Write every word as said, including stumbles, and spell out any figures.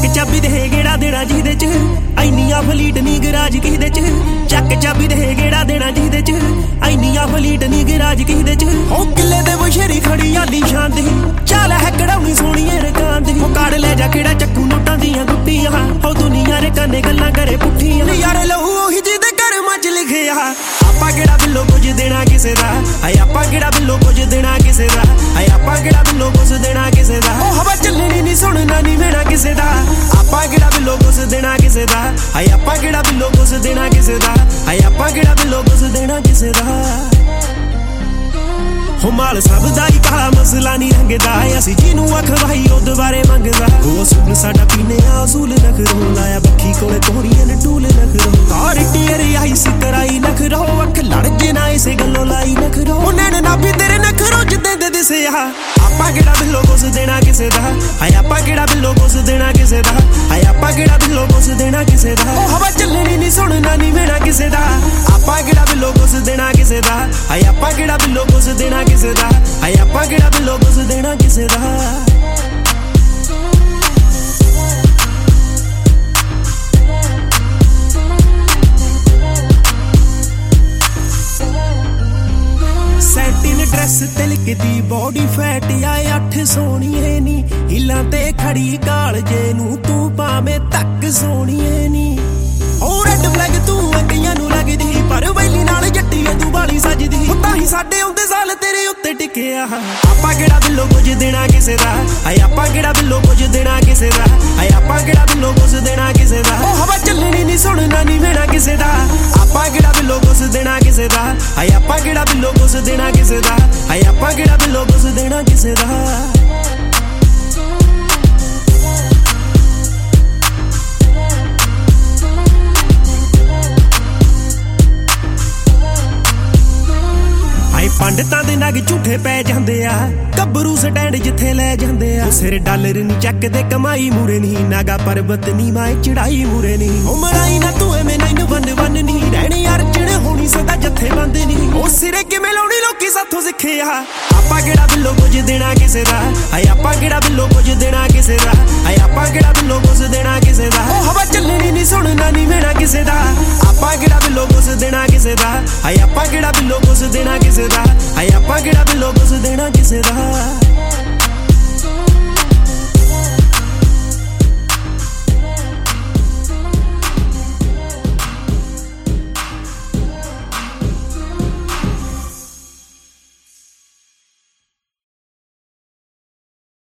ਚਾਬੀ ਦੇ ਗੇੜਾ ਦੇਣਾ ਜਿਹਦੇ ਚ ਐਨੀਆਂ ਫਲੀਟ ਨੀ ਗਰਾਜ ਕਿਹਦੇ ਚ ਚੱਕ ਚਾਬੀ ਦੇ ਗੇੜਾ ਦੇਣਾ ਜਿਹਦੇ ਚ ਐਨੀਆਂ ਫਲੀਟ ਨੀ ਗਰਾਜ ਕਿਹਦੇ ਚ ਹੋ ਕਿੱਲੇ ਦੇ ਬਸ਼ੇਰੀ ਖੜੀ ਆਲੀ ਸ਼ਾਨ ਦੀ ਚਾਲ ਹੈ ਕੜਾਉਣੀ ਸੋਹਣੀਏ ਰਕਾਂ ਦੀ ਉਹ ਕਾੜ ਲੈ ਜਾ ਕਿਹੜਾ ਚੱਕੂ ਨੋਟਾਂ ਦੀਆਂ ਗੁੱਟੀਆਂ ਹੋ ਦੁਨੀਆ ਰੇ ਕੰਨੇ ਗੱਲਾਂ ਕਰੇ ਪੁੱਠੀਆਂ ਯਾਰ ਲਹੂ ਉਹੀ ਜਿਹਦੇ ਘਰ ਮੱਚ ਲਿਖਿਆ ਆਪਾਂ ਕਿਹੜਾ ਬਿੱਲੋ ਕੁਝ ਦੇਣਾ ਕਿਸੇ ਦਾ ਹਾਏ ਆਪਾਂ ਕਿਹੜਾ ਬਿੱਲੋ ਕੁਝ ਦੇਣਾ ਕਿਸੇ ਦਾ ਹਾਏ ਆਪਾਂ ਕਿਹੜਾ ਬਿੱਲੋ ਕੁਝ ਦੇਣਾ ਕਿਸੇ ਦਾ ਉਹ ਹਵਾ ਚੱਲਣੀ ਨੀ ਸੁਣਨਾ ਨੀ ਵੇਣਾ ਕਿਸੇ ਦਾ ਆਪਾਂ ਕਿਹੜਾ ਬਿੱਲੋ ਕੁਝ ਦੇਣਾ ਕਿਸੇ ਦਾ ਹਾਏ ਆਪਾਂ ਕਿਹੜਾ ਬਿੱਲੋ ਕੁਝ ਦੇਣਾ ਕਿਸੇ ਦਾ ਹਾਏ ਆਪਾਂ ਕਿਹੜਾ ਬਿੱਲੋ ਕੁਝ ਦੇਣਾ ਕਿਸੇ ਦਾ ਹੋ ਮਾਲ ਸਭ ਦਾ ਹੀ ਕਾਲਾ ਮਸਲਾ ਨੀ ਰੰਗਦਾ ਅਸੀਂ ਜਿਹਨੂੰ ਅਖਵਾਈ ਉਹ ਦੁਬਾਰੇ ਮੰਗਦਾ ਉਹ ਸੁਣ ਸਾਡਾ ਪੀਨੇ ਆ ਅਸੂਲ ਨਖਰੋ ਲਾਇਆ ਬੱਖੀ ਕੋਲੇ ਕੋਰੀਆਂ ਨੇ ਟੂਲ ਨਖਰੋ ਕਾਰ ਟੀਅਰ ਆਈ ਸਿਕਰਾਈ ਨਖਰੋ ਅੱਖ ਲੜ ਜੇ ਨਾ ਇਸੇ ਗੱਲੋਂ ਲਾਈ ਨਖਰੋ ਉਹਨੇ ਨਾ ਵੀ ਤੇਰੇ ਨਖਰੋ ਜਿੱਦੇ ਦੇ ਦਿਸੇ ਆ ਆਪਾਂ ਕਿਹੜਾ ਬਿੱਲੋ ਕੁਝ ਦੇਣਾ ਕਿਸੇ ਦਾ ਹਾਏ ਆਪਾਂ ਕਿਹੜਾ ਬਿੱਲੋ ਕੁਝ ਦੇਣਾ ਕਿਸੇ ਦਾ ਹਾਏ ਆਪਾਂ ਕਿਹੜਾ ਬਿੱਲੋ ਕੁਝ ਦੇਣਾ ਕਿਸੇ ਦਾ ਉਹ ਹਵਾ ਚੱਲਣੀ ਨੀ ਸੁਣਨਾ ਨੀ ਵੇਣਾ ਕਿਸੇ ਦਾ ਆਪਾਂ ਕਿਹੜਾ ਬਿੱਲੋ ਕੁਝ ਦੇਣਾ ਕਿਸੇ ਦਾ ਹਾਏ ਆਪਾਂ ਕਿਹੜਾ ਬਿੱਲੋ ਕੁਝ ਦੇਣਾ ਕਿਸੇ ਦਾ ਹਾਏ ਆਪਾਂ ਕਿਹੜਾ ਬਿੱਲੋ ਕੁਝ ਦੇਣਾ ਕਿਸੇ ਦਾ ਸੈਟਿਨ ਡਰੈਸ ਤਿਲਕਦੀ ਬੋਡੀ ਫੈਟ ਆਏ ਅੱਠ ਸੋਹਣੀਏ ਨੀ ਹਿੱਲਾਂ ਤੇ ਖੜੀ ਕਾਲਜੇ ਨੂੰ ਤੂੰ ਭਾਵੇਂ ਤੱਕ ਸੋਹਣੀਏ ਨੀ ਉਹ ਰੈੱਡ ਫਲੈਗ ਤੂੰ ਅੱਗੀਆਂ ਨੂੰ ਲੱਗਦੀ ਪਰ ਵੈਲੀ ਨਾਲ ਜੱਟੀ ਤੂੰ ਬਾਲੀ ਸੱਜਦੀ ਤਾਂ ਹੀ ਸਾਡੇ ਆਉਂਦੇ ਸਾਲ ਤੇਰੇ ਉੱਤੇ ਟਿਕਿਆ ਆਪਾਂ ਕਿਹੜਾ ਬਿੱਲੋ ਕੁਝ ਦੇਣਾ ਕਿਸੇ ਦਾ ਹਾਏ ਆਪਾਂ ਕਿਹੜਾ ਬਿੱਲੋ ਕੁਝ ਦੇਣਾ ਕਿਸੇ ਦਾ ਹਾਏ ਆਪਾਂ ਕਿਹੜਾ ਬਿੱਲੋ ਕੁਝ ਦੇਣਾ ਕਿਸੇ ਦਾ ਉਹ ਹਵਾ ਚੱਲਣੀ ਨੀ ਸੁਣਨਾ ਨੀ ਵੇਣਾ ਕਿਸੇ ਦਾ ਆਪਾਂ ਕਿਹੜਾ ਬਿੱਲੋ ਕੁਝ ਦੇਣਾ ਕਿਸੇ ਦਾ ਹਾਏ ਆਪਾਂ ਕਿਹੜਾ ਬਿੱਲੋ ਕੁਝ ਦੇਣਾ ਕਿਸੇ ਦਾ ਹਾਏ ਆਪਾਂ ਕਿਹੜਾ ਬਿੱਲੋ ਕੁਝ ਦੇਣਾ ਕਿਸੇ ਦਾ। ਪੰਡਤਾਂ ਦੇ ਨਗ ਝੂਠੇ ਪੈ ਜਾਂਦੇ ਆ ਗੱਭਰੂ ਸਟੈਂਡ ਜਿੱਥੇ ਲੈ ਜਾਂਦੇ ਆ ਸਿਰ ਡਾਲਰ ਨੀ ਚੱਕਦੇ ਕਮਾਈ ਮੂਰੇ ਨਹੀਂ ਨਾਗਾ ਪਰਬਤ ਨੀ ਮਾਏ ਚੜਾਈ ਮੂਰੇ ਨਹੀਂ ਉਹ ਮਰਾਈ ਨਾ ਤੂੰ ਐਵੇਂ ਨਹੀਂ ਵੰਨ ਵੰਨ ਨੀ ਰਹਿਣੀ ਅਰਜਣ ਹੋਣੀ ਸਦਾ ਜੱਥੇ ਬੰਦ ਨੀ ਉਹ ਸਿਰੇ ਕਿਵੇਂ ਲਾਉਣੀ ਲੋਕੀ ਸਾਥੋਂ ਸਿੱਖੇ ਆ ਆਪਾਂ ਕਿਹੜਾ ਬਿੱਲੋ ਕੁਝ ਦੇਣਾ ਕਿਸੇ ਦਾ ਹਾਏ ਆਪਾਂ ਕਿਹੜਾ ਬਿੱਲੋ ਕੁਝ ਦੇਣਾ ਕਿਸੇ ਦਾ ਹਾਏ ਆਪਾਂ ਕਿਹੜਾ ਬਿੱਲੋ ਕੁਝ ਦੇਣਾ ਕਿਸੇ ਦਾ ਉਹ ਹਵਾ ਚੱਲਣੀ ਨੀ ਸੁਣਨਾ ਨੀ ਵੇਣਾ ਕਿਸੇ ਦਾ ਆਪਾਂ ਕਿਹੜਾ ਬਿੱਲੋ ਕੁਝ ਦੇਣਾ ਕਿਸੇ ਦਾ ਹਾਏ ਆਪਾਂ ਕਿਹੜਾ ਬਿੱਲੋ ਕੁਝ ਦੇਣਾ ਕਿਸੇ ਦਾ ਹਾਏ ਆਪਾਂ ਕਿਹੜਾ ਬਿੱਲੋ ਕੁਝ ਦੇਣਾ ਕਿਸੇ ਦਾ